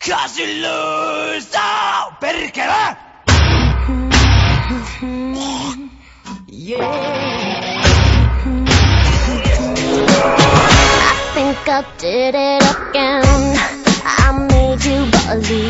'Cause you lose, oh, perché va? Yeah. I think I did it again. I made you believe